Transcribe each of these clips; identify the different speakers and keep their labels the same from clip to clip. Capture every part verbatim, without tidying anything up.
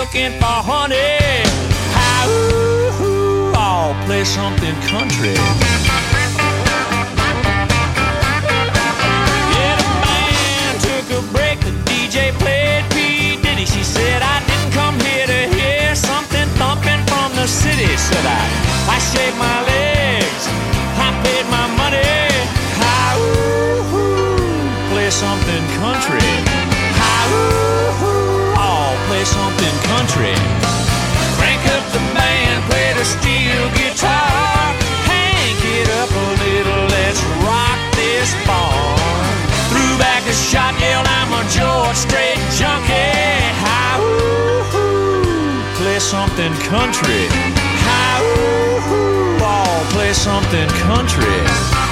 Speaker 1: looking for honey. How, oh, play something country. Yeah, the band took a break, the D J played P. Diddy. She said, I didn't come here to hear something thumping from the city. Said I, I shaved my legs, I paid my money. How, play something country. How, oh, play something country. Crank up the band, play the steel guitar. Hank it up a little, let's rock this bar. Threw back a shot, yelled, I'm a George Strait junkie. How, play something country. How, oh, play something country.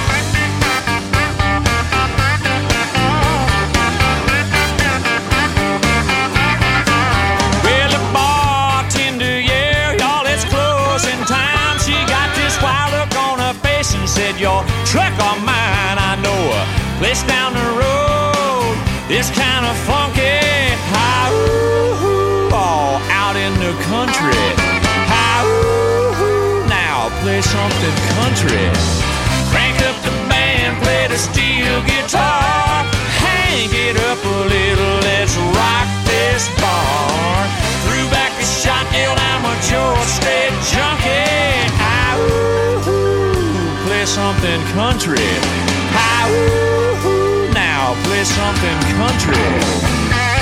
Speaker 1: Said your truck or mine, I know a place down the road. It's kind of funky. How, oh, out in the country. How, now play something country. Crank up the band, play the steel guitar. Hang it up a little, let's rock this bar. Threw back a shot, yelled, I'm a George Strait junkie. How, play something country. How, now play something country.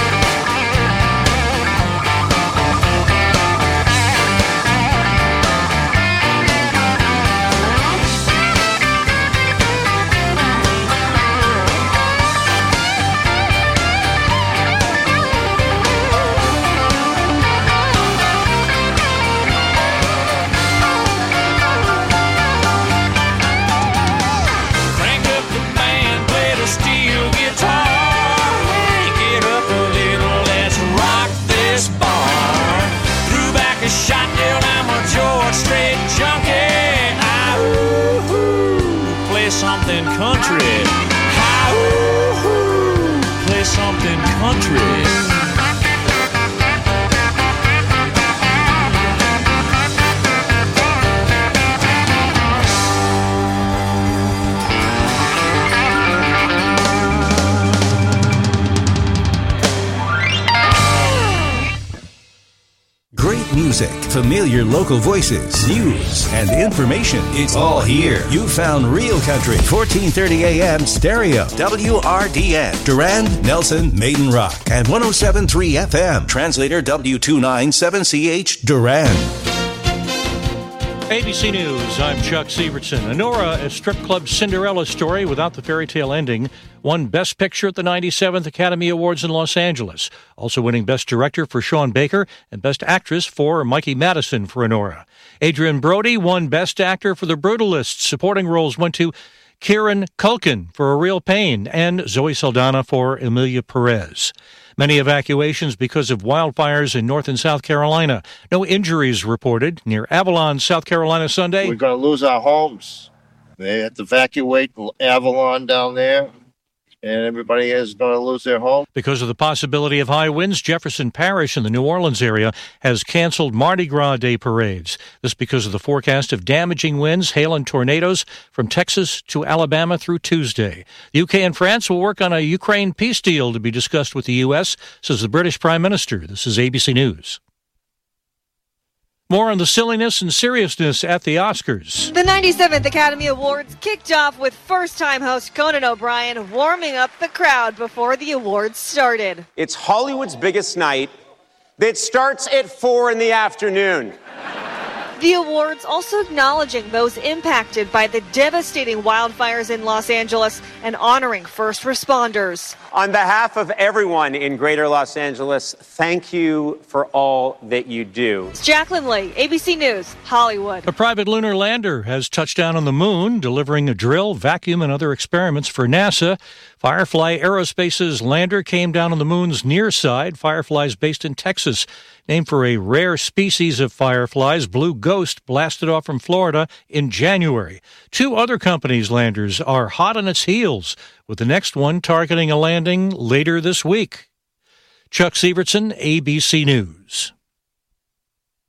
Speaker 1: Shot down, I'm a George Strait junkie. Ah, ooh, ooh, play something country. Ah, ooh, ooh, play something country.
Speaker 2: Music, familiar local voices, news, and information. It's all here. You found Real Country, fourteen thirty A M stereo, W R D N, Durand, Nelson, Maiden Rock, and one oh seven point three F M, translator W two ninety-seven C H, Durand.
Speaker 3: A B C News, I'm Chuck Sievertson. Anora, a strip club Cinderella story without the fairy tale ending, won Best Picture at the ninety-seventh Academy Awards in Los Angeles. Also winning Best Director for Sean Baker and Best Actress for Mikey Madison for Anora. Adrian Brody won Best Actor for The Brutalists. Supporting roles went to Kieran Culkin for A Real Pain and Zoe Saldana for Emilia Perez. Many evacuations because of wildfires in North and South Carolina. No injuries reported near Avalon, South Carolina Sunday.
Speaker 4: We're going to lose our homes. They have to evacuate Avalon down there, and everybody is going to lose their home.
Speaker 3: Because of the possibility of high winds, Jefferson Parish in the New Orleans area has canceled Mardi Gras Day parades. This because of the forecast of damaging winds, hail, and tornadoes from Texas to Alabama through Tuesday. The U K and France will work on a Ukraine peace deal to be discussed with the U S, says the British Prime Minister. This is A B C News. More on the silliness and seriousness at the Oscars.
Speaker 5: The ninety-seventh Academy Awards kicked off with first-time host Conan O'Brien warming up the crowd before the awards started.
Speaker 6: It's Hollywood's biggest night that starts at four in the afternoon.
Speaker 5: The awards also acknowledging those impacted by the devastating wildfires in Los Angeles and honoring first responders.
Speaker 6: On behalf of everyone in Greater Los Angeles, thank you for all that you do.
Speaker 5: It's Jacqueline Lee, A B C News, Hollywood.
Speaker 3: A private lunar lander has touched down on the moon, delivering a drill, vacuum, and other experiments for NASA. Firefly Aerospace's lander came down on the moon's near side. Firefly's based in Texas, named for a rare species of fireflies. Blue Ghost blasted off from Florida in January. Two other companies' landers are hot on its heels, with the next one targeting a landing later this week. Chuck Sievertson, A B C News.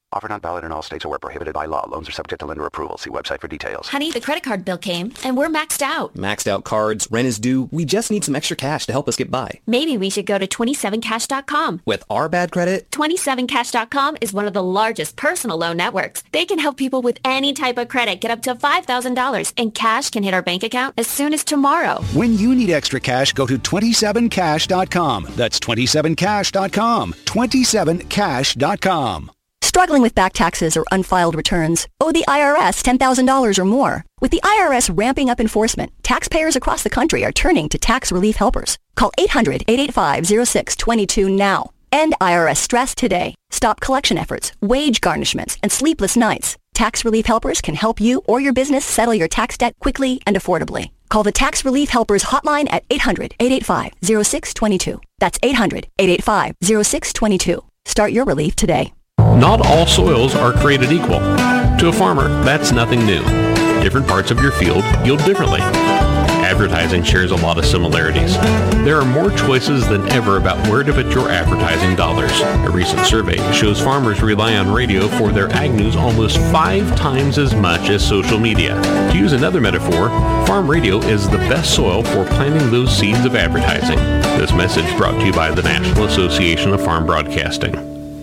Speaker 7: Offer not valid in all states or where prohibited by law. Loans are subject to lender approval. See website for details.
Speaker 8: Honey, the credit card bill came, and we're maxed out.
Speaker 9: Maxed out cards, rent is due. We just need some extra cash to help us get by.
Speaker 8: Maybe we should go to twenty-seven cash dot com.
Speaker 9: With our bad credit?
Speaker 8: twenty-seven cash dot com is one of the largest personal loan networks. They can help people with any type of credit get up to five thousand dollars, and cash can hit our bank account as soon as tomorrow.
Speaker 10: When you need extra cash, go to twenty-seven cash dot com. That's twenty-seven cash dot com. twenty-seven cash dot com.
Speaker 11: Struggling with back taxes or unfiled returns? Owe the I R S ten thousand dollars or more? With the I R S ramping up enforcement, taxpayers across the country are turning to tax relief helpers. Call eight hundred, eight eight five, zero six two two now. End I R S stress today. Stop collection efforts, wage garnishments, and sleepless nights. Tax relief helpers can help you or your business settle your tax debt quickly and affordably. Call the Tax Relief Helpers hotline at eight hundred, eight eight five, zero six two two. That's eight hundred, eight eight five, zero six two two. Start your relief today.
Speaker 12: Not all soils are created equal. To a farmer, that's nothing new. Different parts of your field yield differently. Advertising shares a lot of similarities. There are more choices than ever about where to put your advertising dollars. A recent survey shows farmers rely on radio for their ag news almost five times as much as social media. To use another metaphor, farm radio is the best soil for planting those seeds of advertising. This message brought to you by the National Association of Farm Broadcasting.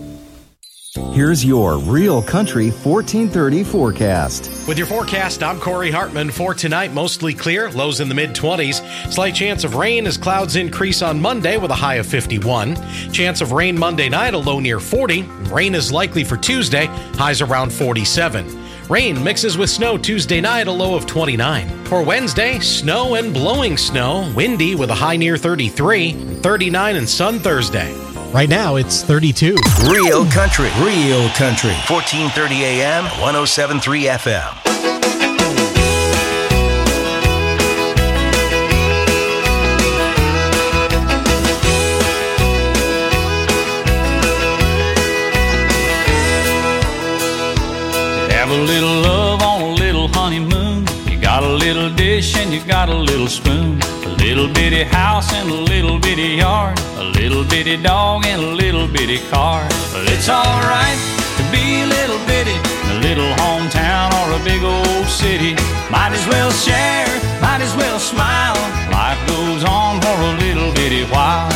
Speaker 13: Here's your Real Country fourteen thirty forecast.
Speaker 14: With your forecast, I'm Corey Hartman. For tonight, mostly clear, lows in the mid-twenties. Slight chance of rain as clouds increase on Monday with a high of fifty-one. Chance of rain Monday night, a low near forty. Rain is likely for Tuesday, highs around forty-seven. Rain mixes with snow Tuesday night, a low of twenty-nine. For Wednesday, snow and blowing snow, windy with a high near thirty-three, thirty-nine and sun Thursday. Right now, it's thirty-two.
Speaker 2: Real Country. Real Country. fourteen thirty A M, one oh seven point three F M.
Speaker 1: Have a little love on a little honeymoon. You got a little dish and you got a little spoon. A little bitty house and a little bitty yard. A little bitty dog and a little bitty car. But it's alright to be a little bitty in a little hometown or a big old city. Might as well share, might as well smile. Life goes on for a little bitty while.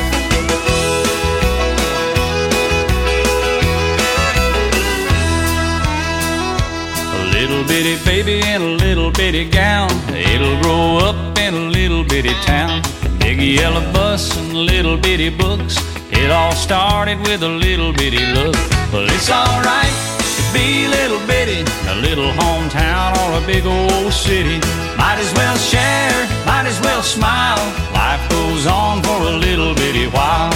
Speaker 1: Little bitty baby in a little bitty gown. It'll grow up in a little bitty town. Big yellow bus and little bitty books. It all started with a little bitty look. Well, it's alright to be a little bitty in a little hometown or a big old city. Might as well share, might as well smile. Life goes on for a little bitty while.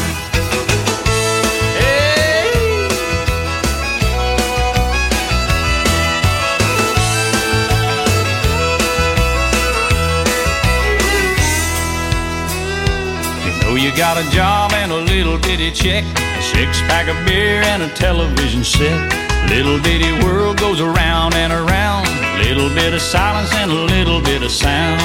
Speaker 1: You got a job and a little bitty check, a six-pack of beer and a television set. Little bitty world goes around and around. Little bit of silence and a little bit of sound.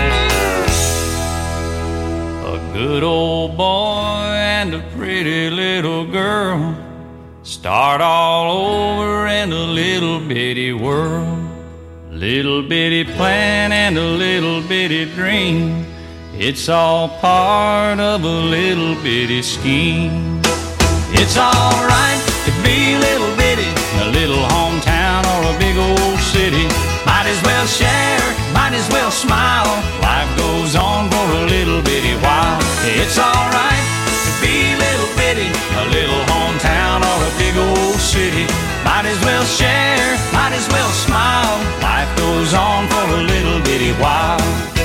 Speaker 1: A good old boy and a pretty little girl start all over in a little bitty world. Little bitty plan and a little bitty dream. It's all part of a little bitty scheme. It's alright to be a little bitty in a little hometown or a big old city. Might as well share, might as well smile. Life goes on for a little bitty while. It's alright to be a little bitty in a little hometown or a big old city. Might as well share, might as well smile. Life goes on for a little bitty while.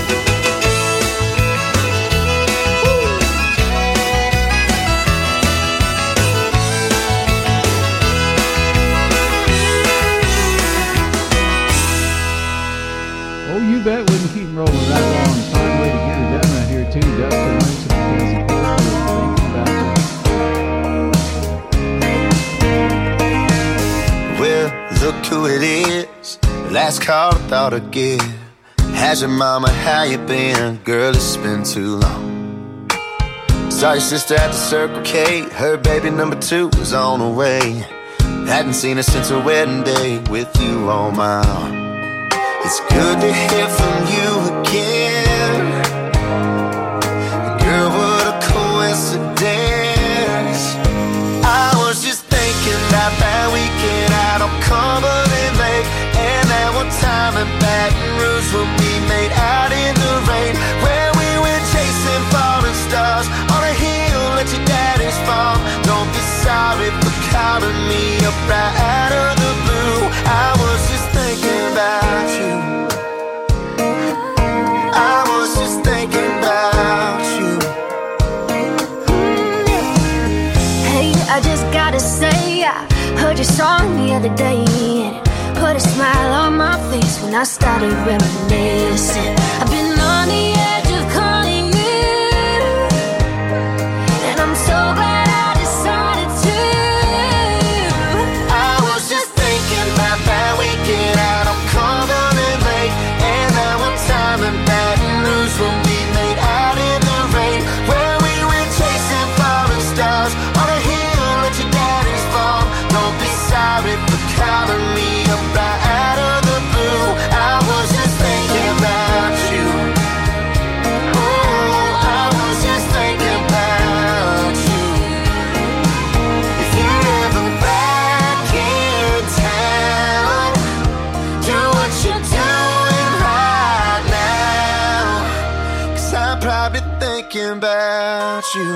Speaker 15: You bet we can keep rolling right along. Fine way to get her done right here, too. Dustin
Speaker 16: Well, look who it is. Last call I thought I'd give. How's your mama? How you been? Girl, it's been too long. Saw your sister at the Circle K. Her baby number two was on the way. Hadn't seen her since her wedding day with you on my arm. It's good to hear from you again. Girl, what a coincidence. I was just thinking about that weekend out on Cumberland Lake, and that one time in Baton Rouge when we made out in the rain, where we went chasing falling stars on a hill at your daddy's farm. Don't be sorry for calling me up right out of the blue. I was just thinking about you. I was just thinking about you.
Speaker 17: Hey, I just gotta say, I heard your song the other day, and it put a smile on my face when I started reminiscing. I've been on the edge of calling you, and I'm so glad I decided to.
Speaker 16: I was just thinking about that weekend out on Cumberland Lake, and that one time in Baton Rouge when we made out in the rain, where we went chasing falling stars on a hill at your daddy's farm. Don't be sorry for calling me up right out of the blue. I was just thinking about you. Oh, I was just thinking about you. If you're ever back in town, do what you're doing right now, 'cause I'm probably thinking about you.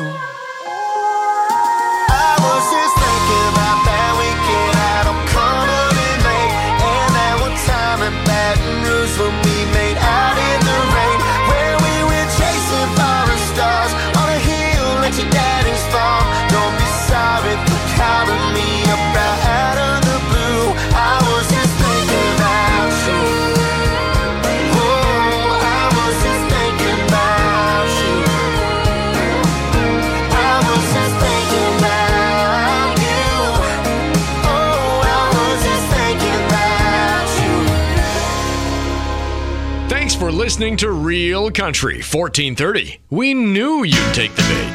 Speaker 16: I was just thinking about that weekend out on Cumberland Lake, and that one time in Baton Rouge when we made out in the rain, where we went chasing falling stars on a hill at your daddy's farm. Don't be sorry for calling me up right out of the blue. I was just thinking about you. Oh, I was just thinking about you. I was just thinking about you. Oh, I was just thinking about you.
Speaker 18: Thanks for listening to Real Country fourteen thirty. We knew you'd take the bait.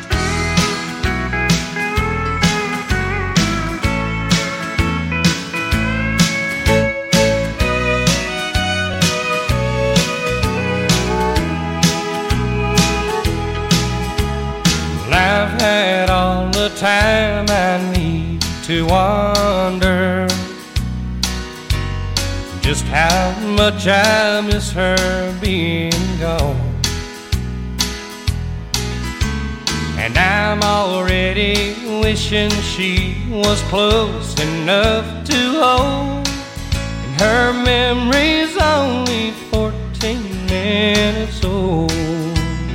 Speaker 19: Well, I've had all the time I need to wonder just how much I miss her being gone. And I'm already wishing she was close enough to hold, and her memory's only fourteen minutes old.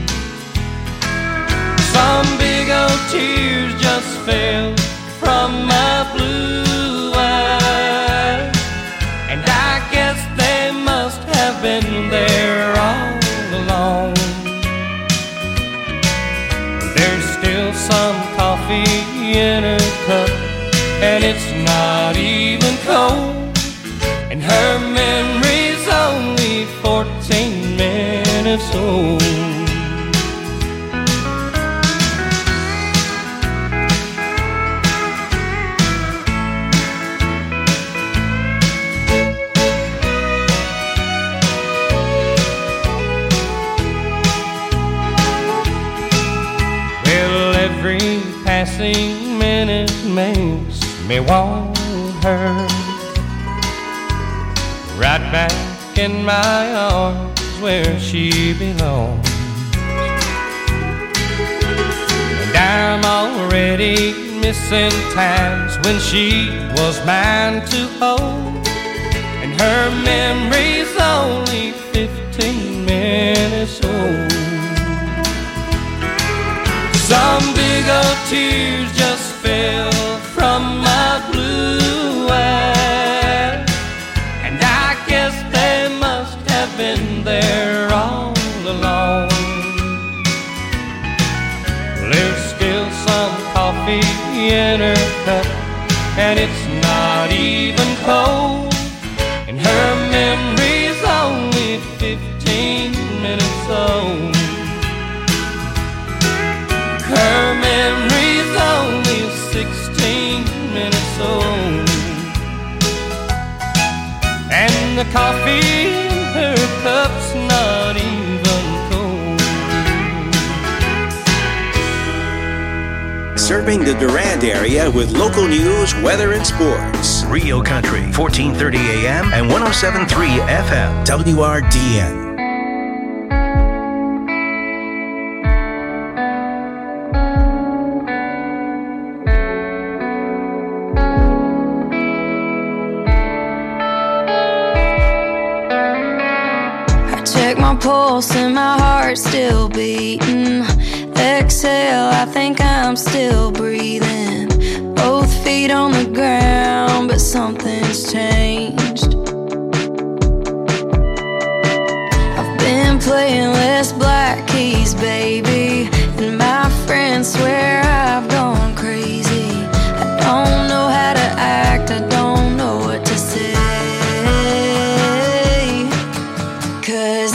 Speaker 19: Some big old tears just fell from my blue eyes, and I guess they must have been there all along. There's still some coffee in her cup, and it's not even cold, and her memory's only fourteen minutes old. Every passing minute makes me want her right back in my arms where she belongs. And I'm already missing times when she was mine to hold, and her memory's only fifteen minutes old. Some big old tears just fell from my blue eyes, and I guess they must have been there all along. There's still some coffee in her cup, and it's not even cold, and her memory's only fifteen minutes old. Her memory's only sixteen minutes old. the coffee in her cup's not even cold.
Speaker 2: Serving the Durand area with local news, weather, and sports. Real Country, fourteen thirty A M and one oh seven point three F M, W R D N.
Speaker 20: My pulse and my heart still beating. Exhale, I think I'm still breathing. Both feet on the ground, but something's changed. I've been playing less black keys, baby, and my friends swear I've gone crazy. I don't know how to act, I don't know what to say. 'Cause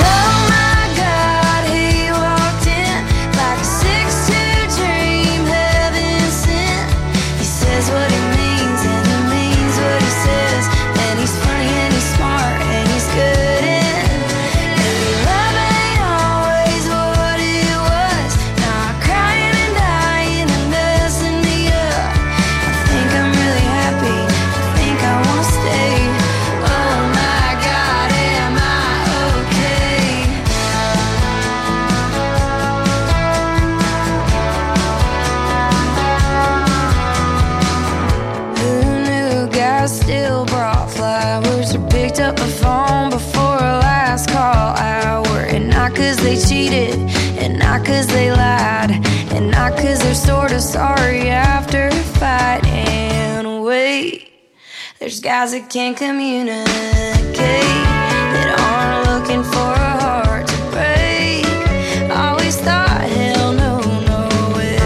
Speaker 20: they cheated, and not 'cause they lied, and not 'cause they're sort of sorry after a fight. And wait, there's guys that can't communicate, that aren't looking for a heart to break. Always thought, hell no, no way.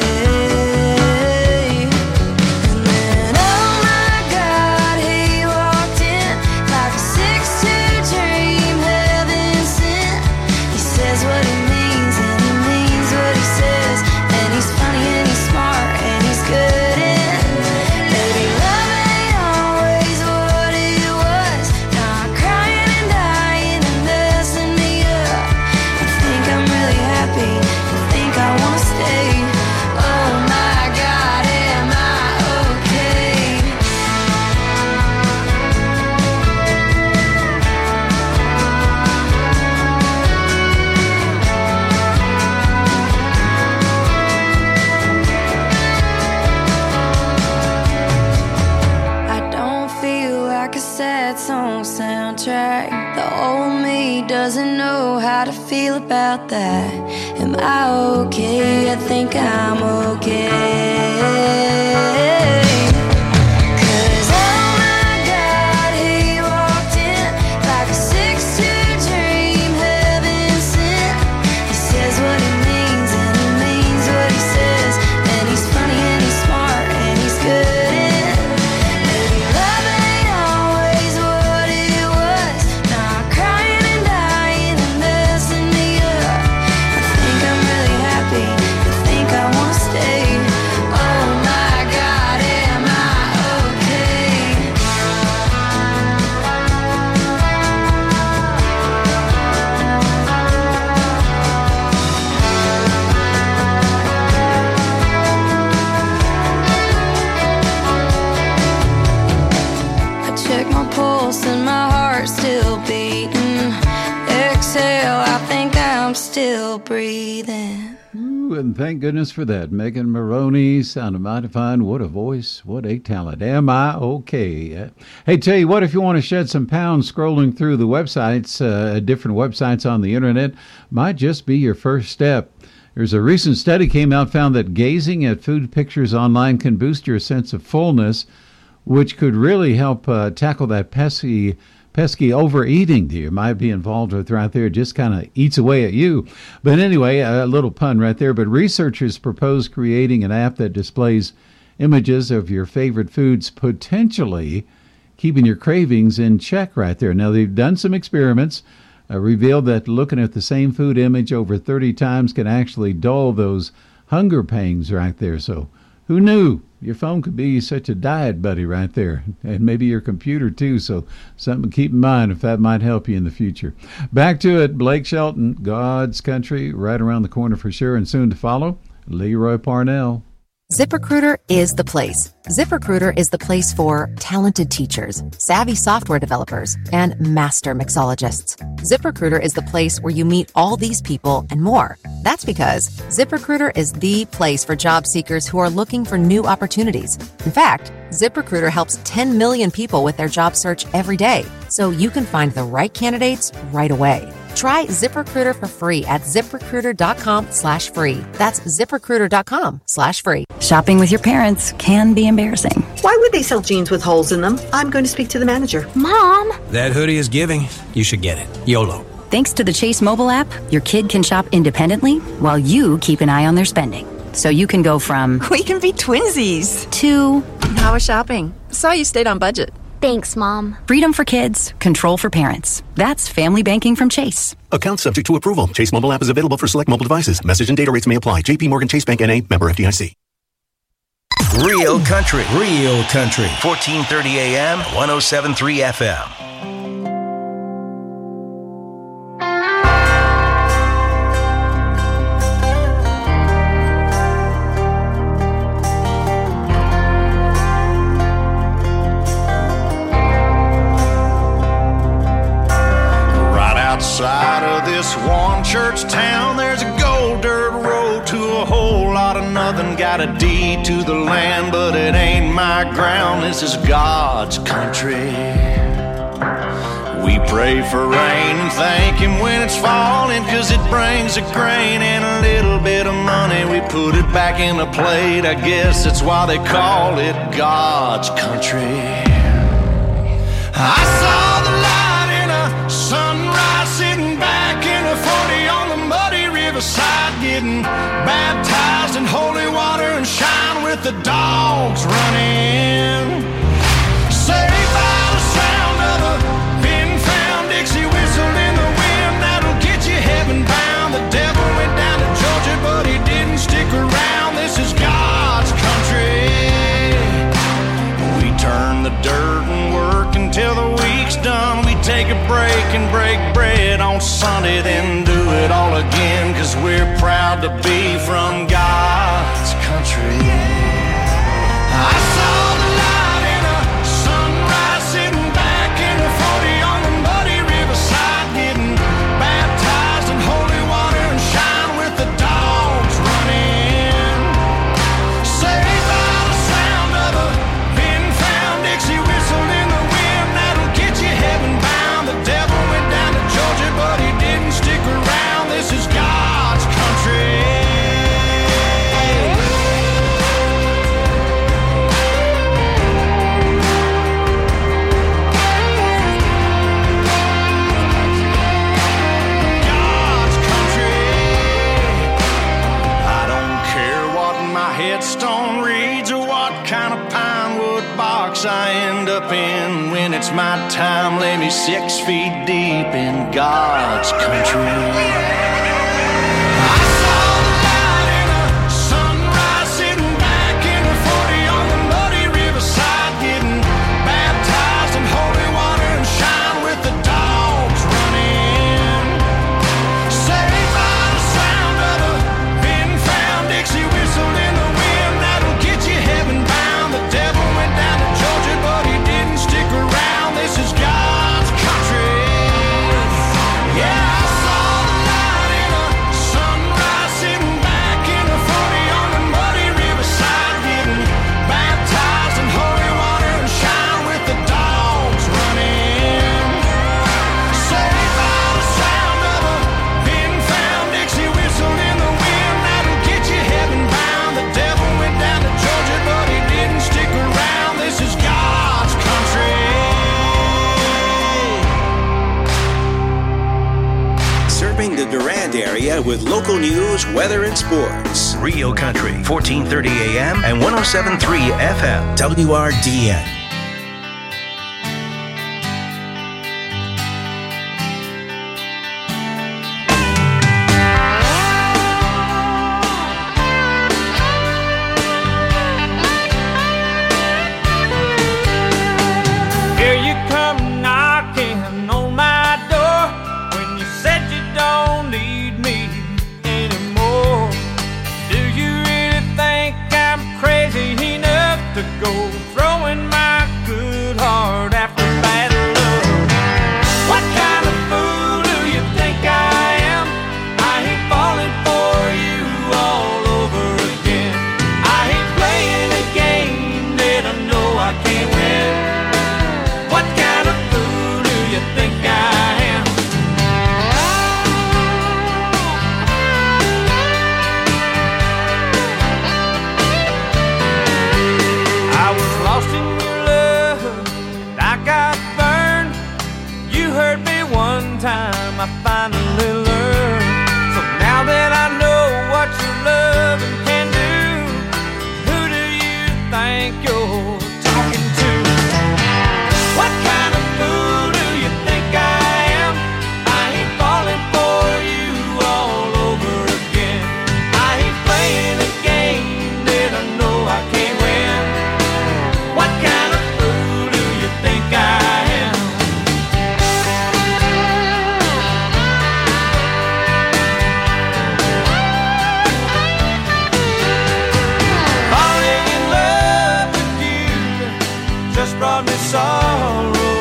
Speaker 20: And then, oh my God, he walked in like a six two dream, heaven sent. He says what he means and he means what he says, and he's funny and he's smart and he's good and maybe love ain't always what it was. Now I'm crying and dying and messing me up. I think I'm really happy, I think I wanna stay. Oh my God, am I okay? I don't feel like a sad song soundtrack. The old me doesn't know how to feel about that. Am I okay? I think I'm okay. 'Cause oh my God, he walked in like a six two dream, heaven sent. He says what he means and he means what he says, and he's funny and he's smart and he's good and maybe love ain't always what it was. Now I'm crying and dying and messing me up. I think I'm really happy, I think I wanna stay. Oh my God, am I okay? I check my pulse and my heart's still beating. Exhale, I think I'm still breathing.
Speaker 15: Ooh, and thank goodness for that. Megan Maroney sounded mighty fine. What a voice. What a talent. Am I okay? Uh, hey, tell you what, if you want to shed some pounds scrolling through the websites, uh, different websites on the internet, might just be your first step. There's a recent study came out, found that gazing at food pictures online can boost your sense of fullness, which could really help uh, tackle that pesky pesky overeating that you might be involved with right there. It just kind of eats away at you. But anyway, a little pun right there. But researchers propose creating an app that displays images of your favorite foods, potentially keeping your cravings in check right there. Now, they've done some experiments, uh, revealed that looking at the same food image over thirty times can actually dull those hunger pangs right there. So who knew? your phone could be such a diet buddy right there, and maybe your computer too. So something to keep in mind if that might help you in the future. Back to it, Blake Shelton, God's Country, right around the corner for sure, and soon to follow, Leroy Parnell.
Speaker 21: ZipRecruiter is the place. ZipRecruiter is the place for talented teachers, savvy software developers, and master mixologists. ZipRecruiter is the place where you meet all these people and more. That's because ZipRecruiter is the place for job seekers who are looking for new opportunities. In fact, ZipRecruiter helps ten million people with their job search every day, so you can find the right candidates right away. Try ZipRecruiter for free at ZipRecruiter.com slash free. That's ZipRecruiter.com slash free.
Speaker 11: Shopping with your parents can be embarrassing.
Speaker 22: Why would they sell jeans with holes in them? I'm going to speak to the manager.
Speaker 11: Mom!
Speaker 23: That hoodie is giving. You should get it. YOLO.
Speaker 11: Thanks to the Chase mobile app, your kid can shop independently while you keep an eye on their spending. So you can go from...
Speaker 22: We can be twinsies.
Speaker 11: To...
Speaker 22: How was shopping? Saw you stayed on budget.
Speaker 11: Thanks, Mom. Freedom for kids, control for parents. That's family banking from Chase.
Speaker 7: Account subject to approval. Chase mobile app is available for select mobile devices. Message and data rates may apply. J P Morgan Chase Bank N A, member F D I C.
Speaker 2: Real country, real country. fourteen thirty A M, one oh seven point three F M.
Speaker 16: Outside of this one church town, there's a gold dirt road to a whole lot of nothing. Got a deed to the land, but it ain't my ground. This is God's country. We pray for rain and thank Him when it's falling, 'cause it brings a grain and a little bit of money. We put it back in a plate, I guess that's why they call it God's country. I saw the light in a sunrise, sitting back in a forty on the muddy riverside, getting baptized in holy water and shine with the dogs running. Saved by the sound of a pin-found Dixie whistle in the wind that'll get you heaven bound. The devil went down to Georgia, but he didn't stick around. This is God's country. We turn the dirt and work until the week's done. We take a break and break bread on Sunday, then do it all again, 'cause we're proud to be from God's country. I saw the light in a sunrise, sitting back in a forty on the muddy riverside, getting baptized in holy water and shine with the dogs running. Saved by the sound of a pin-found Dixie whistle in the wind that'll get you heaven bound. The devil went down to Georgia, but he didn't stick around. This is God's country. God's country. I don't care what my headstone reads or what kind of pine wood box I end up in. When it's my time, lay me six feet deep in God's country. I saw the light in a sunrise, sitting back in a forty on the muddy riverside, getting baptized in holy water and shine with the dogs running. Saved by the sound of a pin-found Dixie whistle in the wind that'll get you heaven bound. The devil went down to Georgia, but he didn't stick around. This is God's country. Yeah, I saw the light in a sunrise, sitting back in a forty on the muddy riverside, getting baptized in holy water and shine with the dogs running. Saved by the sound of a pin-found Dixie whistle in the wind that'll get you heaven bound. The devil went down to Georgia, but he didn't stick around. This is God's country.
Speaker 2: Serving the Durand area with local news, weather, and sports. Real Country, fourteen thirty A M and one oh seven point three F M, W R D N.
Speaker 1: throwing my good heart after bad love. What kind of fool do you think I am? I ain't falling for you all over again. I ain't playing a game that I know I can't win. What kind of fool do you think I am? I was lost in your love, and I got burned. You hurt me one time, I finally learned. So now that I know what your loving can do, who do you think you're talking to? What kind of fool do you think I am? I ain't falling for you all over again. I ain't playing a game that I know I can't win. What kind of fool do you think I am? Falling in love with you just brought me sorrow.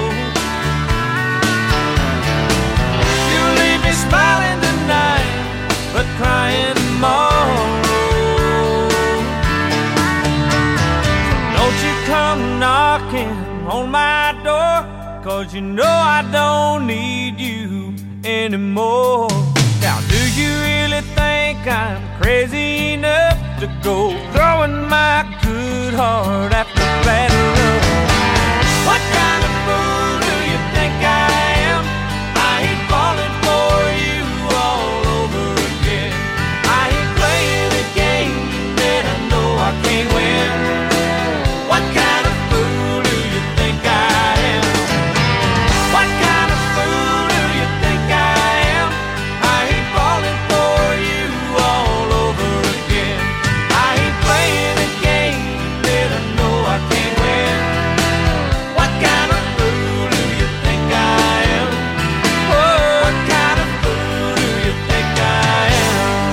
Speaker 1: You leave me smiling tonight, but crying tomorrow. Don't you come knocking on my door, 'cause you know I don't need you anymore. Now do you really think I'm crazy enough to go throwing my good heart after bad love? What kind of fool do you think I am? I ain't falling for you all over again. I ain't playing a game that I know I can't win. What kind of fool do you think I am? What kind of fool do you think I am? I ain't falling for you all over again. I ain't playing a game that I know I can't win. What kind of fool do you think I am? Oh, what kind of fool do you think I am?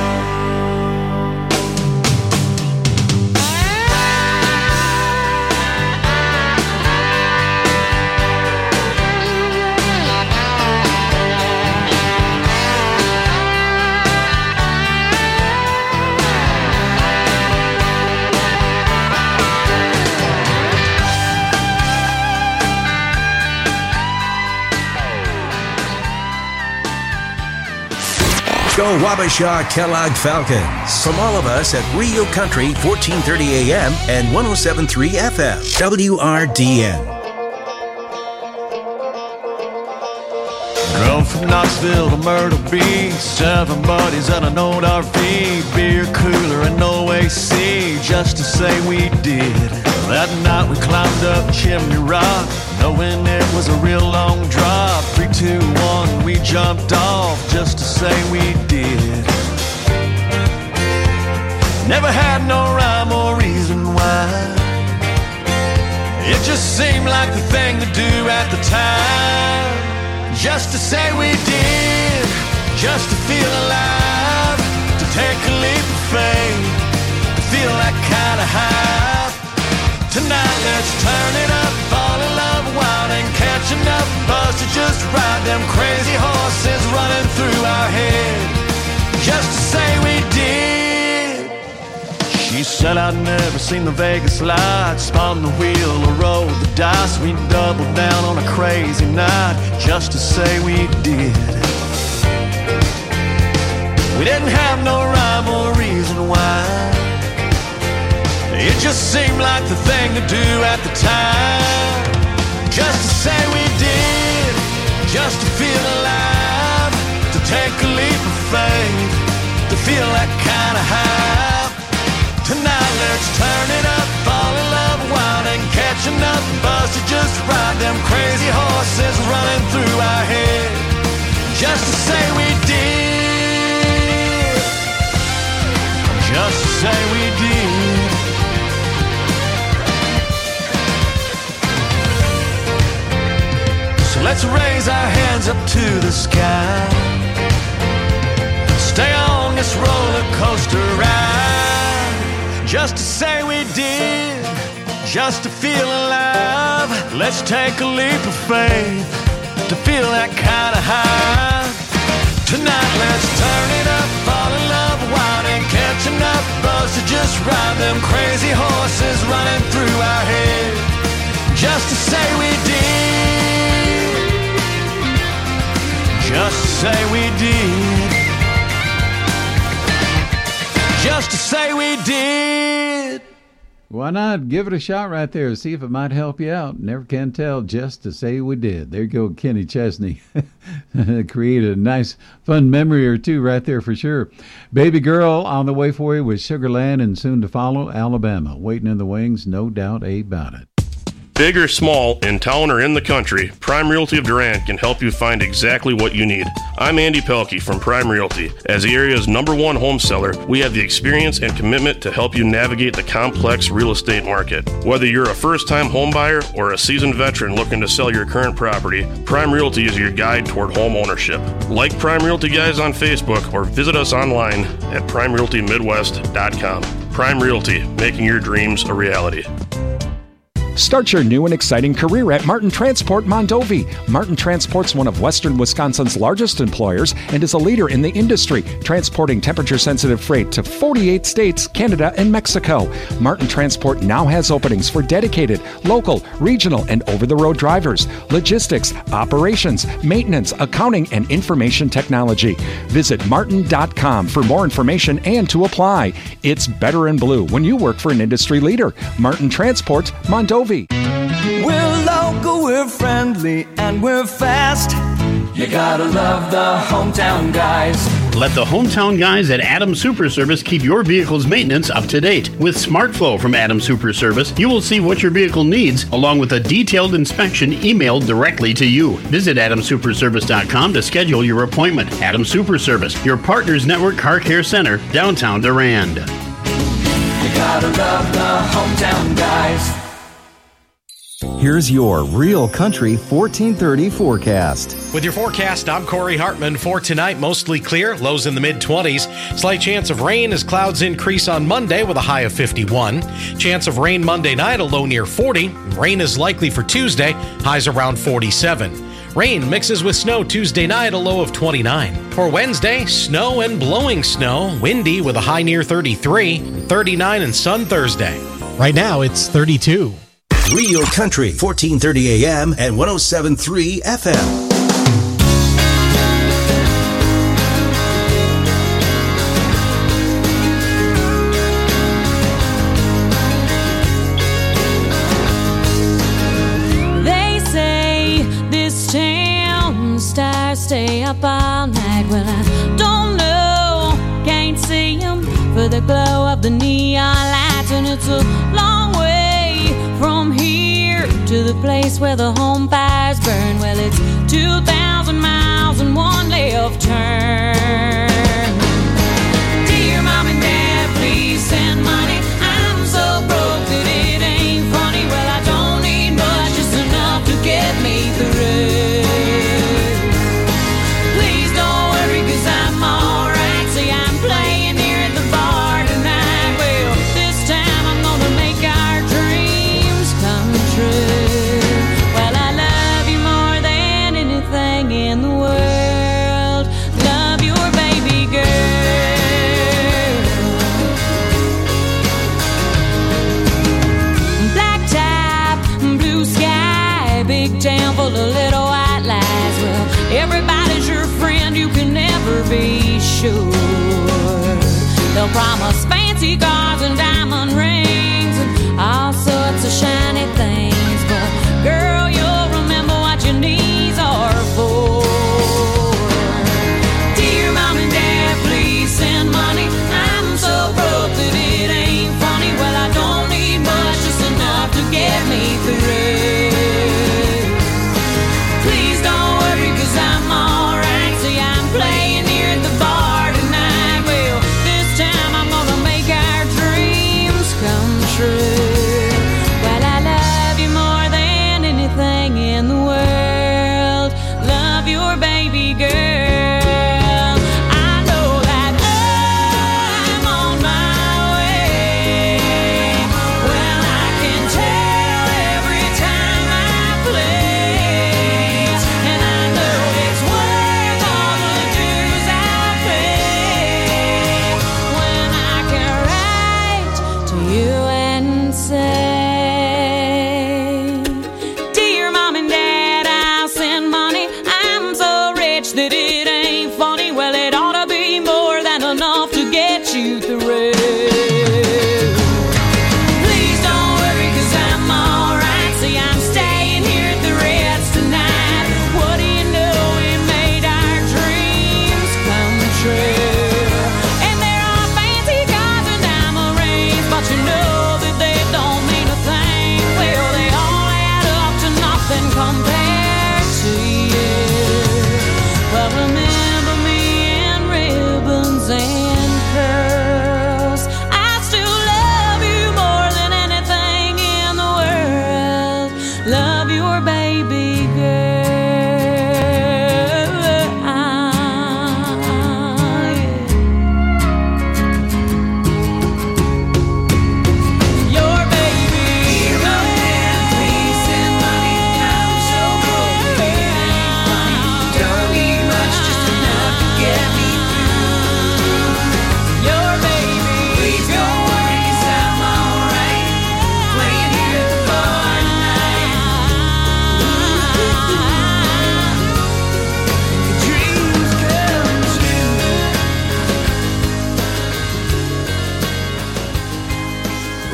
Speaker 2: Go Wabasha Kellogg Falcons. From all of us at Real Country, fourteen thirty A M and one oh seven point three F M, W R D N.
Speaker 4: Drove from Knoxville to Myrtle Beach, seven buddies and an old R V, beer cooler and no A C, just to say we did. That night we climbed up Chimney Rock, knowing it was a real long drop. Three, two, one, we jumped off, just to say we did. Never had no rhyme or reason why. It just seemed like the thing to do at the time. Just to say we did, just to feel alive, to take a leap of faith, to feel that kind of high. Tonight let's turn it up, fall in love wild and catch enough buzz to just ride them crazy horses running through our head. Just to say we did. She said I'd never seen the Vegas lights, spun the wheel or rolled the dice. We doubled down on a crazy night, just to say we did. We didn't have no rhyme or reason why. It just seemed like the thing to do at the time. Just to say we did, just to feel alive, to take a leap of faith, to feel that kind of high. Tonight let's turn it up, fall in love wild and catch enough buzz to just ride them crazy horses running through our head. Just to say we did, just to say we did. So let's raise our hands up to the sky, stay on this roller coaster ride. Just to say we did, just to feel alive. Let's take a leap of faith to feel that kind of high. Tonight let's turn it up, fall in love, wild and catch enough buzz to just ride them crazy horses running through our head. Just to say we did, just to say we did, just to say we did.
Speaker 15: Why not? Give it a shot right there. See if it might help you out. Never can tell, just to say we did. There you go, Kenny Chesney. Created a nice, fun memory or two right there for sure. Baby Girl on the way for you with Sugarland, and soon to follow Alabama. Waiting in the wings, no doubt about it.
Speaker 3: Big or small, in town or in the country, Prime Realty of Durant can help you find exactly what you need. I'm Andy Pelkey from Prime Realty. As the area's number one home seller, we have the experience and commitment to help you navigate the complex real estate market. Whether you're a first-time home buyer or a seasoned veteran looking to sell your current property, Prime Realty is your guide toward home ownership. Like Prime Realty Guys on Facebook or visit us online at prime realty midwest dot com. Prime Realty, making your dreams a reality.
Speaker 5: Start your new and exciting career at Martin Transport Mondovi. Martin Transport's one of Western Wisconsin's largest employers and is a leader in the industry, transporting temperature-sensitive freight to forty-eight states, Canada, and Mexico. Martin Transport now has openings for dedicated, local, regional, and over-the-road drivers, logistics, operations, maintenance, accounting, and information technology. Visit martin dot com for more information and to apply. It's better in blue when you work for an industry leader. Martin Transport Mondovi.
Speaker 16: We're local, we're friendly, and we're fast. You gotta love the hometown guys.
Speaker 12: Let the hometown guys at Adams Super Service keep your vehicle's maintenance up to date. With SmartFlow from Adams Super Service, you will see what your vehicle needs, along with a detailed inspection emailed directly to you. Visit adams super service dot com to schedule your appointment. Adams Super Service, your Partners Network Car Care Center, downtown Durand.
Speaker 16: You gotta love the hometown guys.
Speaker 13: Here's your Real Country fourteen thirty forecast.
Speaker 14: With your forecast, I'm Corey Hartman. For tonight, mostly clear, lows in the mid-twenties. Slight chance of rain as clouds increase on Monday with a high of fifty-one. Chance of rain Monday night, a low near forty. Rain is likely for Tuesday, highs around forty-seven. Rain mixes with snow Tuesday night, a low of twenty-nine. For Wednesday, snow and blowing snow, windy with a high near thirty-three, thirty-nine and sun Thursday. Right now, it's thirty-two.
Speaker 2: Real Country, fourteen thirty A M and one oh seven point three F M.
Speaker 6: They say this town stars stay up all night. Well, I don't know, can't see them for the glow of the neon lights, and it's a long way from here to the place where the home fires burn. Well, it's two thousand miles and one left turn. Dear Mom and Dad, please send money. I'm so broke that it ain't funny. Well, I don't need much, just enough to get me through. Please don't worry, cause I'm alright. See, I'm playing here at the bar tonight. Well, this time I'm gonna make our dreams come true. Well, I love you more than anything in the world. Love your baby girl. Black top, blue sky, big town full of little white lies. Well, everybody's your friend, you can never be sure. They'll promise fancy cars and diamond rings and all sorts of shiny things, but girl, you'll remember what your knees are for. Dear Mom and Dad, please send money. I'm so broke that it ain't funny. Well, I don't need much, just enough to get me through. Please don't worry, cause I'm alright. See, I'm playing here at the bar tonight. Well, this time I'm gonna make our dreams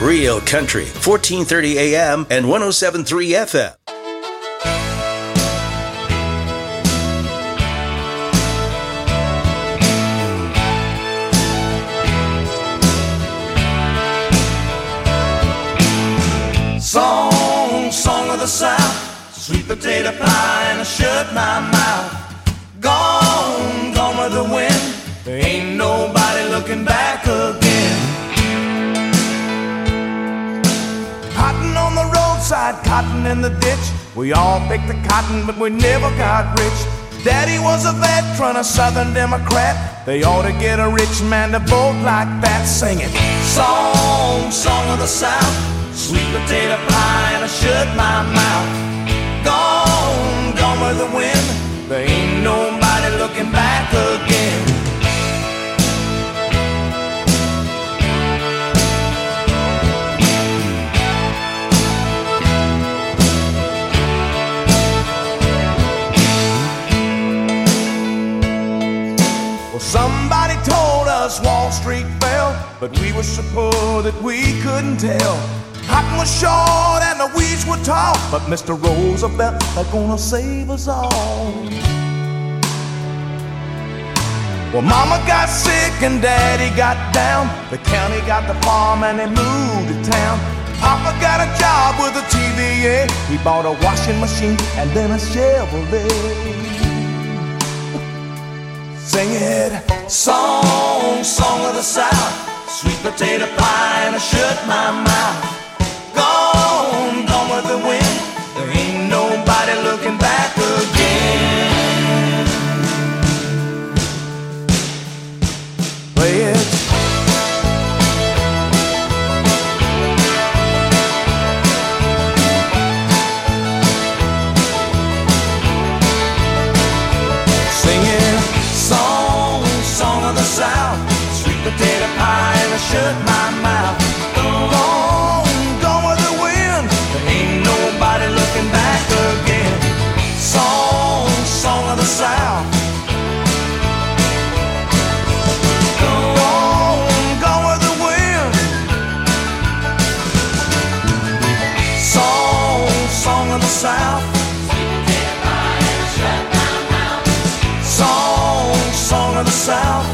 Speaker 2: Real Country, fourteen thirty A M and one oh seven point three F M.
Speaker 4: Song, song of the South, sweet potato pie and I shut my mouth. Gone, gone with the wind, there ain't nobody looking back again. Cotton on the roadside, cotton in the ditch. We all picked the cotton, but we never got rich. Daddy was a veteran, a Southern Democrat. They ought to get a rich man to vote like that, singing song, song of the South, sweet potato pie and I shut my mouth. Gone, gone with the wind, there ain't nobody looking back again. Somebody told us Wall Street fell, but we were so poor that we couldn't tell. Cotton was short and the weeds were tall, but Mister Roosevelt was gonna save us all. Well, Mama got sick and Daddy got down. The county got the farm and they moved to town. Papa got a job with a T V A. He bought a washing machine and then a Chevrolet. Sing it, song, song of the South, sweet potato pie and I shut my mouth. Gone, gone with the wind, there ain't nobody looking back again. Play it. South, sweet potato pie and I shut my mouth. Gone, gone with the wind, there ain't nobody looking back again. Song, song of the South. Gone, gone with the wind. Song, song of the South. Sweet potato pie and I shut my mouth. Song, song of the South.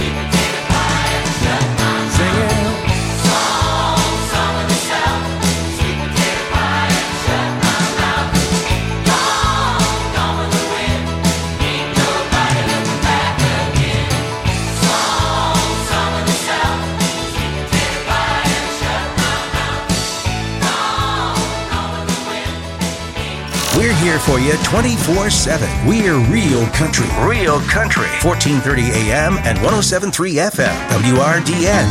Speaker 2: We're here for you twenty-four seven. We're Real Country. Real Country. fourteen thirty A M and one oh seven point three F M. W R D N.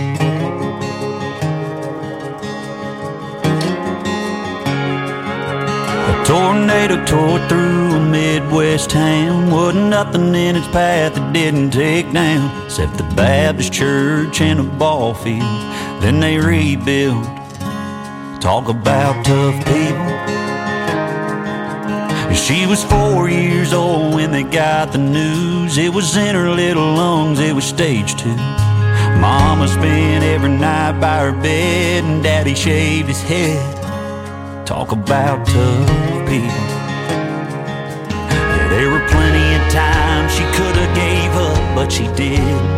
Speaker 8: A tornado tore through a Midwest town. Wasn't nothing in its path that didn't take down, except the Baptist church and a ball field. Then they rebuilt. Talk about tough people. She was four years old when they got the news. It was in her little lungs, it was stage two. Mama spent every night by her bed, and Daddy shaved his head. Talk about tough people. Yeah, there were plenty of times she could have gave up, but she didn't.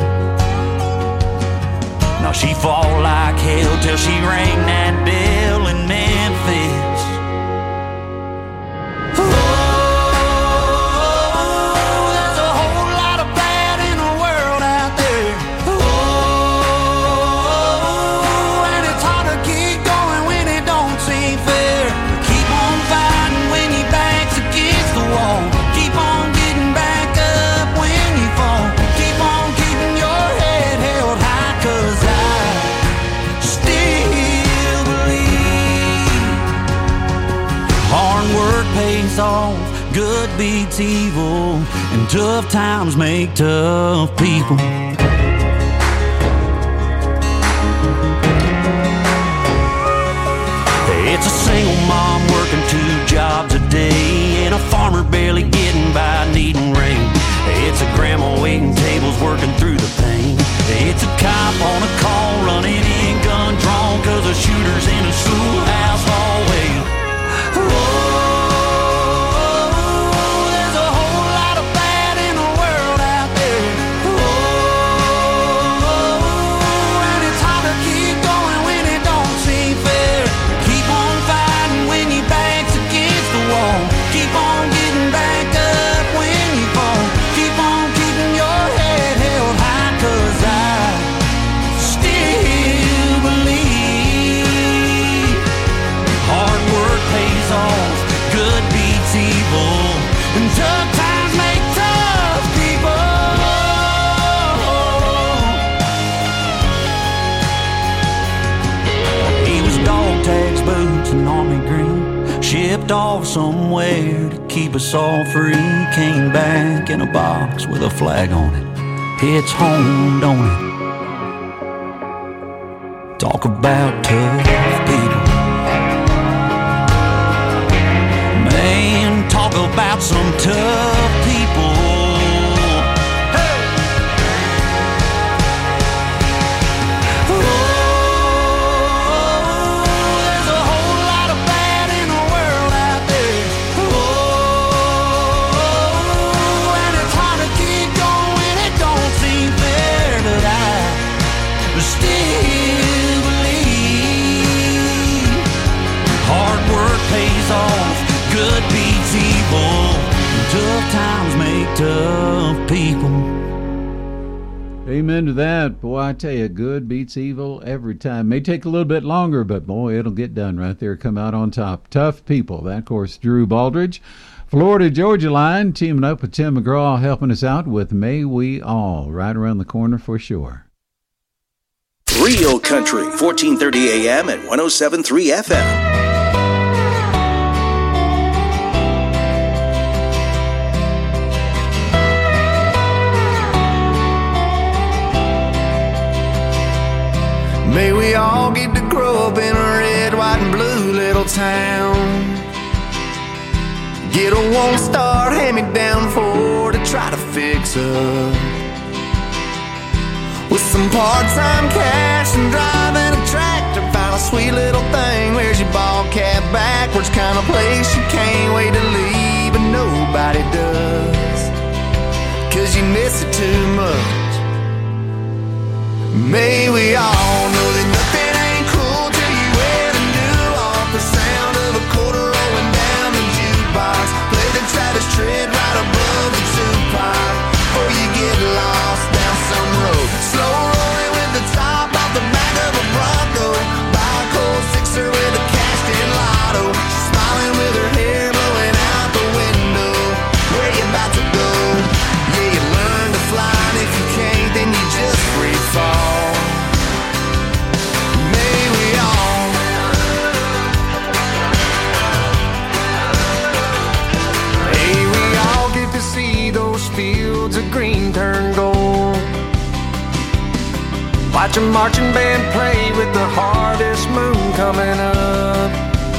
Speaker 8: Now she fought like hell till she rang that bell in Memphis. Off, good beats evil, and tough times make tough people. It's a single mom working two jobs a day, and a farmer barely getting by needing rain. It's a grandma waiting tables working through the pain. It's a cop on a call running in gun drawn, cause shipped off somewhere to keep us all free. Came back in a box with a flag on it. It's home, don't it? Talk about tough people. Man, talk about some tough people. Hey! Oh, there's a whole lot of bad in the world out there. Oh, and it's hard to keep going. It don't seem fair, but I still believe hard work pays off. Good beats evil. Tough times make tough people.
Speaker 15: Amen to that. Boy, I tell you, good beats evil every time. May take a little bit longer, but boy, it'll get done right there. Come out on top. Tough people. That, of course, Drew Baldridge. Florida Georgia line teaming up with Tim McGraw, helping us out with May We All, right around the corner for sure.
Speaker 2: Real Country, fourteen thirty A M and one oh seven point three F M.
Speaker 4: May we all get to grow up in a red, white, and blue little town. Get a one-star hand-me-down Ford to try to fix up. With some part-time cash and driving a tractor, find a sweet little thing. Wears your ball cap backwards, kind of place you can't wait to leave, but nobody does, 'cause you miss it too much. May we all know that nothing ain't cool till you wear the new off. The sound of a quarter rolling down the jukebox. Play the Travis Tritt right above the two-pipe before you get lost down some road. Slow rolling with the top off the back of a Bronco. Buy a cold sixer with a cashed-in lotto. She's smiling with her hair blowing out the window. Where you about to go? Yeah, you learn to fly, and if you can't, then you just free fall. Fields of green turn gold. Watch a marching band play with the harvest moon coming up.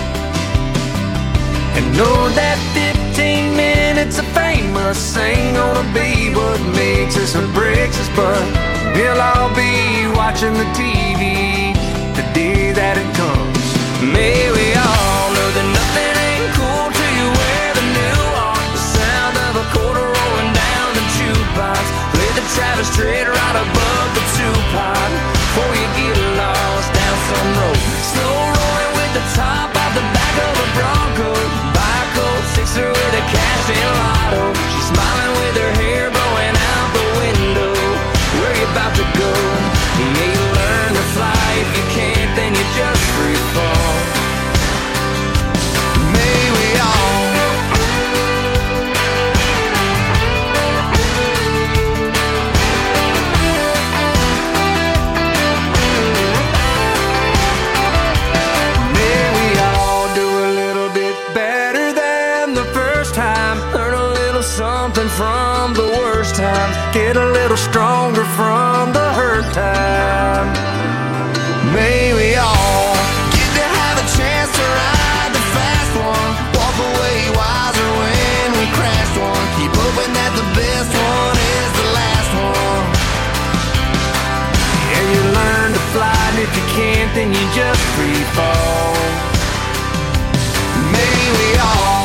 Speaker 4: And know that fifteen minutes of fame must ain't gonna be what makes us or breaks us, but we'll all be watching the T V the day that it comes. May we all know that nothing ain't cool till you wear the new off. The sound of a quarter rolling down the jukebox. Play the Travis Tritt right above the two-pipe before you get lost down some road. Slow rolling with the top out the back of a Bronco. Buy a cold sixer with a cash-in lotto. She's smiling with her hair blowing out the window. Where you about to go? You may learn to fly. If you can't, then you just free fall. May we all something from the worst times, get a little stronger from the hurt time. May we all get to have a chance to ride the fast one, walk away wiser when we crashed one, keep hoping that the best one is the last one. And you learn to fly, and if you can't, then you just free fall. May we all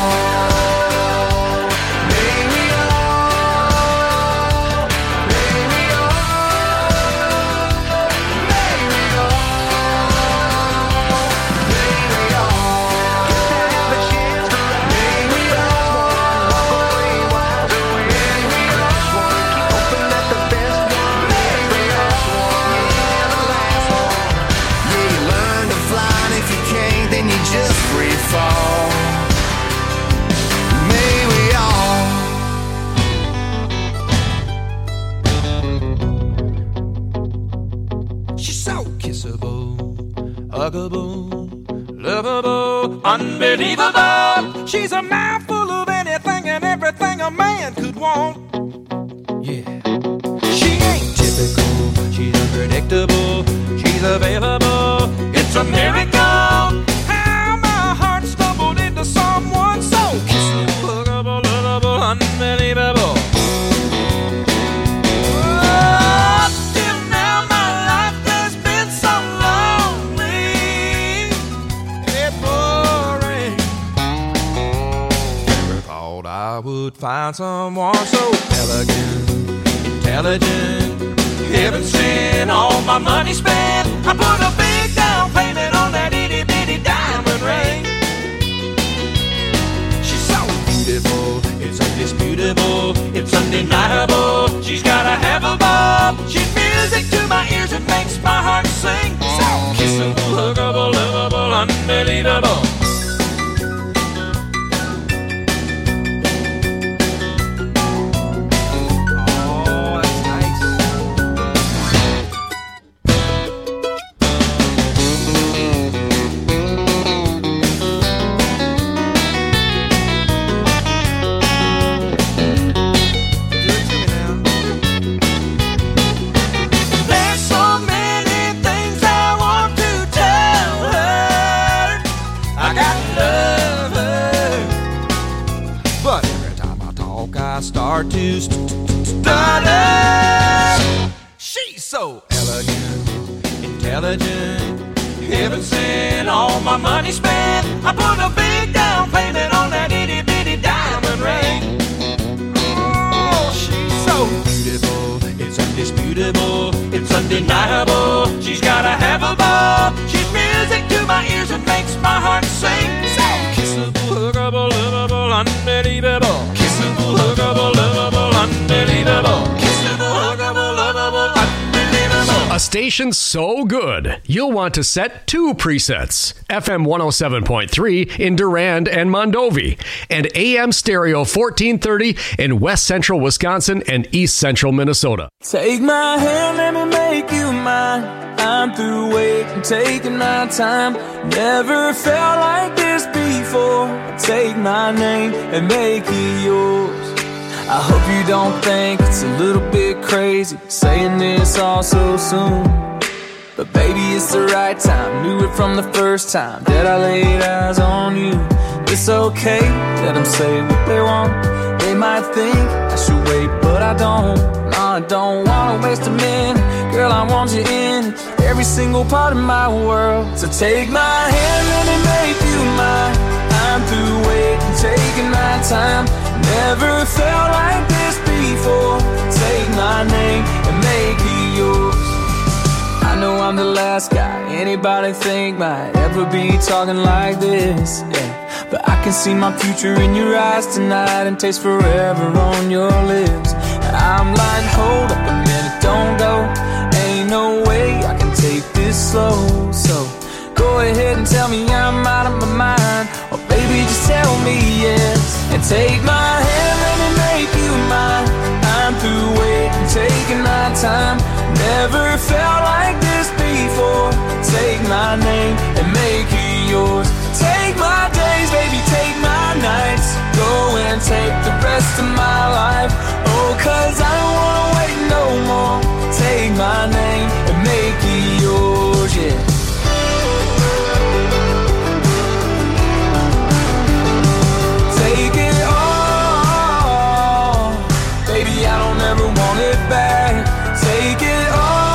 Speaker 4: fall. May we all she's so kissable, huggable, lovable,
Speaker 19: unbelievable. She's a mouthful of anything and everything a man could want. Yeah. She ain't typical, she's unpredictable, she's available. It's a miracle how my heart stumbled into someone so kissable, huggable, lovable, unbelievable. Oh, till now my life has been so lonely and boring. Never thought I would find someone so elegant, intelligent, heaven sent. All my money spent, I put a big down payment on that itty bitty diamond ring. She's so beautiful, it's undisputable, it's undeniable. She's got a half a bob, she's music to my ears, it makes my heart sing. So kissable, huggable, lovable, unbelievable. I start to st- stutter. She's so elegant, intelligent, heaven sent. All my money spent, I put a big down payment on that itty bitty diamond ring. Oh, she's so beautiful, it's undisputable, it's undeniable. She's got a half a bob, she's music to my ears, it makes my heart sing. So kissable, huggable, lovable, unbelievable. Kissable, huggable, lovable, unbelievable. Kissable, huggable, lovable, unbelievable.
Speaker 18: A station so good, you'll want to set two presets. F M one oh seven point three in Durand and Mondovi, and A M Stereo fourteen thirty in West Central Wisconsin and East Central Minnesota.
Speaker 19: Take my hand, let me make you mine. I'm through waiting, taking my time. Never felt like this before. Take my name and make it yours. I hope you don't think it's a little bit crazy saying this all so soon. But baby, it's the right time. Knew it from the first time that I laid eyes on you. It's okay, let them say what they want. They might think I should wait, but I don't. No, I don't wanna waste a minute. Girl, I want you in every single part of my world. So take my hand, let me make you mine. I'm through waiting, taking my time. Never felt like this before. Take my name and make it yours. I know I'm the last guy anybody think might ever be talking like this, yeah. But I can see my future in your eyes tonight and taste forever on your lips. I'm like, hold up a minute, don't go. Ain't no way I can take this slow. So go ahead and tell me I'm out of my mind, or baby just tell me yes. And take my hand, let me make you mine. I'm through waiting, taking my time. Never felt like this before. Take my name and make it yours. Take my days, baby, take my nights. Go and take the rest of my life. Oh, cause I don't wanna wait no more. Take my name and make it yours, yeah. Take it all, baby, I don't ever want it back. Take it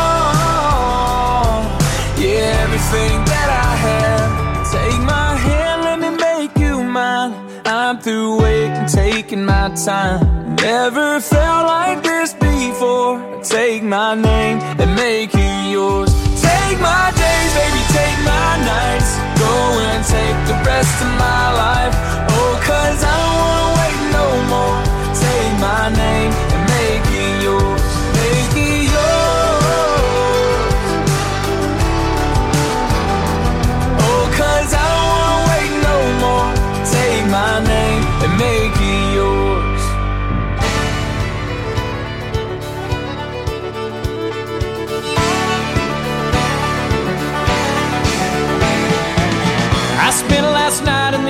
Speaker 19: all, yeah, everything that I have. Take my hand, let me make you mine. I'm through waiting, taking my time. Never felt like this before. Take my name and make it yours. Take my days, baby, take my nights. Go and take the rest of my life. Oh, cause I don't wanna wait no more. Take my name and make it yours. Make it yours. Oh, cause I don't wanna wait no more. Take my name and make it yours. I spent last night in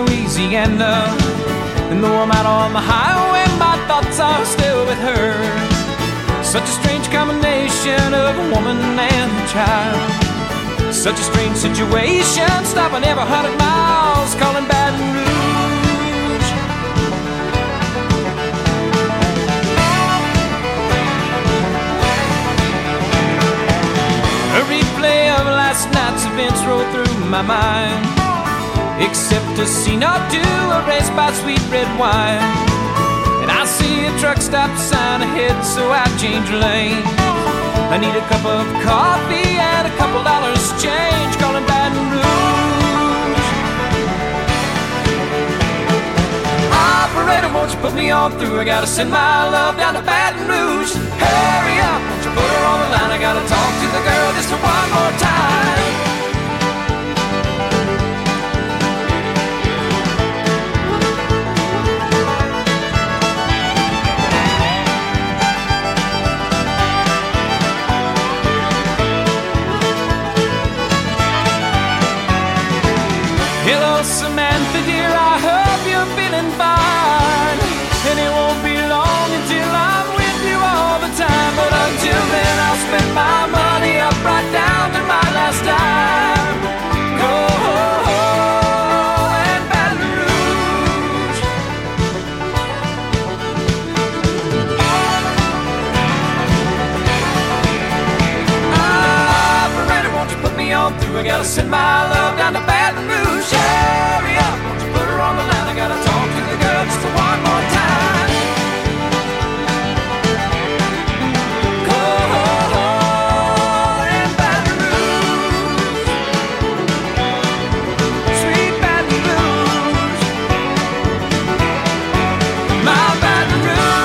Speaker 19: Louisiana. And though I'm out on the highway, my thoughts are still with her. Such a strange combination of a woman and a child. Such a strange situation, stopping every hundred miles, calling Baton Rouge. A replay of last night's events roll through my mind, except a scene or two erased by sweet red wine. And I see a truck stop sign ahead, so I change lanes. I need a cup of coffee and a couple dollars change, calling Baton Rouge. Operator, won't you put me on through? I gotta send my love down to Baton Rouge. Hurry up, won't you put her on the line? I gotta talk to the girl just one more time. Hello, Samantha, dear, I hope you're feeling fine. And it won't be long until I'm with you all the time. But until then, I'll spend my money up right down to my last dime. Go and Baton Rouge. Operator, won't you put me on through? I gotta send my love down to Baton Rouge. Hurry up, won't you put her on the line? I gotta talk to the girl just one more time. Go and Baton Rouge, sweet Baton Rouge, my Baton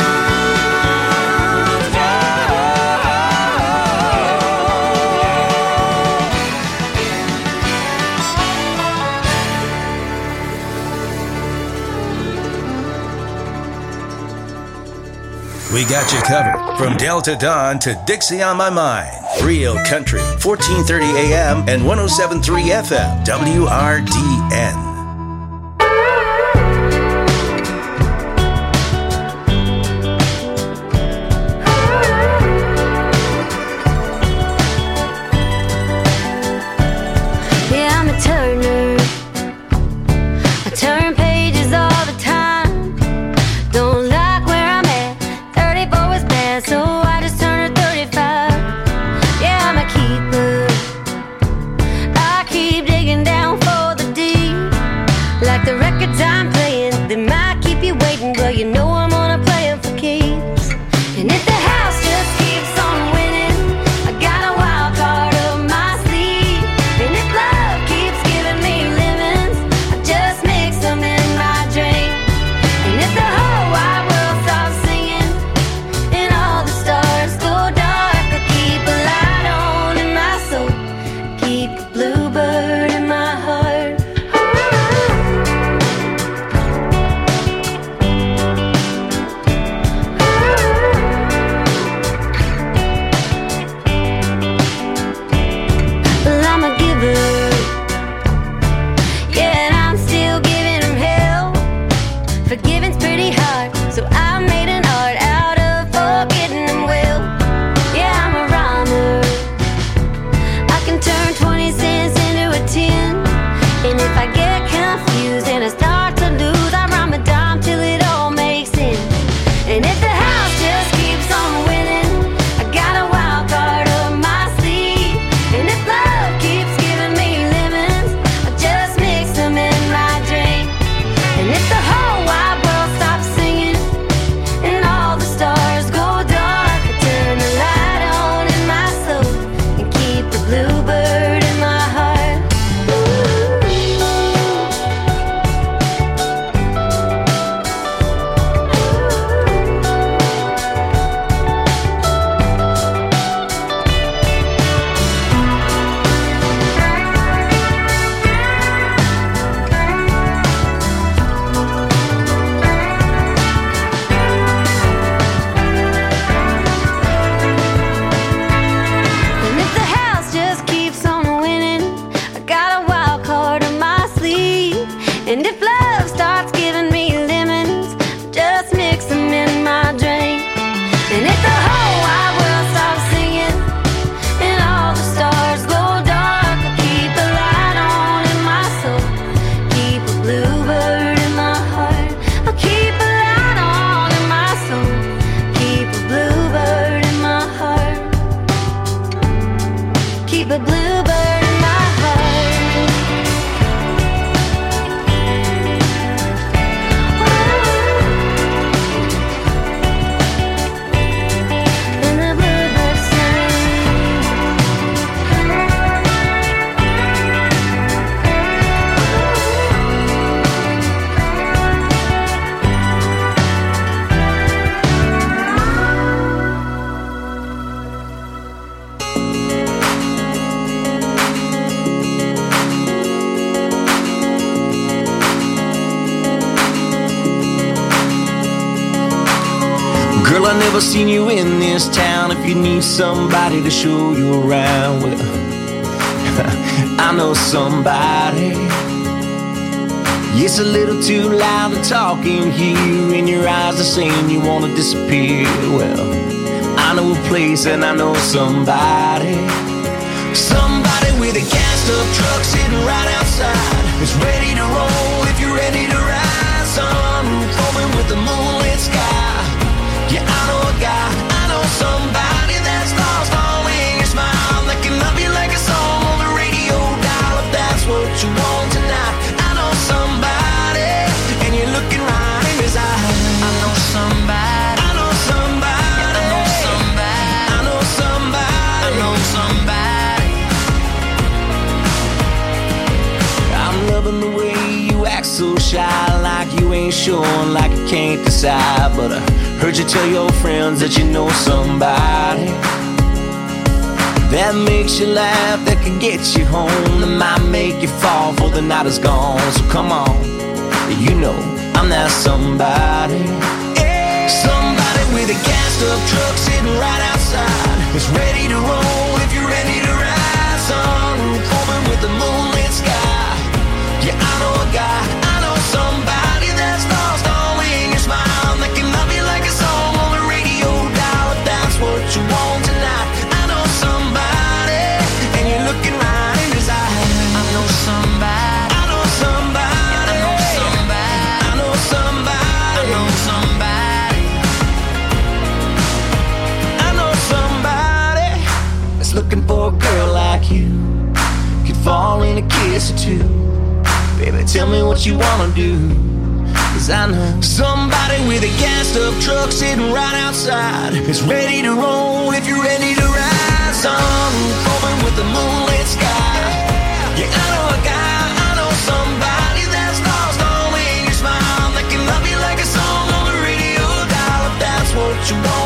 Speaker 19: Rouge,
Speaker 2: We got you covered from Delta Dawn to Dixie on My Mind. Real Country, fourteen thirty A M and one oh seven point three F M, W R D N.
Speaker 6: Yeah, I'm a turner. I turn pages all the time. Don't like where I'm at. thirty-four was bad, so I just turned her thirty-five. Yeah, I'm a keeper. I keep digging down for the deep. Like the records I'm playing, they might keep you waiting, but you know I'm gonna play them for keeps. And if the house just keeps on winning, I got a wild card up my sleeve. And if love keeps giving me lemons, I just mix them in my drink. And if the whole wide world stops singing and all the stars go dark, I keep a light on in my soul, keep a bluebird in my heart.
Speaker 20: starts giving me lemons, just mix them in my drink. And if the whole wide world stops singing and all the stars go dark, I keep a light on in my soul, keep a bluebird in my heart. I keep a light on in my soul, keep a bluebird in my heart, keep a bluebird in my heart. And the bluebird
Speaker 16: Girl, I never seen you in this town. If you need somebody to show you around, well, I know somebody. It's a little too loud to talk in here, and your eyes are saying you wanna disappear. Well, I know a place and I know somebody. Somebody with a gassed up truck sitting right outside. It's ready to roll if you're ready to ride. Sunroof open with the moonlit sky. Yeah, I know a guy, I know somebody that's lost all in your smile. That can love you like a song on the radio dial. If that's what you want tonight, I know somebody, and you're looking right in his eyes. I know somebody, I know somebody, I know somebody, I know somebody, I know somebody. I'm loving the way you act so shy, like you ain't sure, like you can't decide. But I heard you tell your friends that you know somebody that makes you laugh, that can get you home, that might make you fall before the night is gone. So come on, you know I'm that somebody. Somebody with a gassed up truck sitting right outside. It's ready to roll if you're ready to ride. Sunroof open with the moonlit sky. Yeah, I know a guy, I know somebody that's lost all in your smile. That can love you like a song on the radio dial. If that's what you want tonight, I know somebody, and you're looking right in his eyes. I know somebody, I know somebody, I know somebody, I know somebody, I know somebody, I know somebody that's looking for a girl like you. Could fall in a kiss or two. Baby, tell me what you wanna do, 'cause I know somebody with a gassed up truck sitting right outside. It's ready to roll if you're ready to ride. Sunroof open with the moonlit sky. Yeah, I know a guy, I know somebody that's lost all in your smile. That can love you like a song on the radio dial. If that's what you want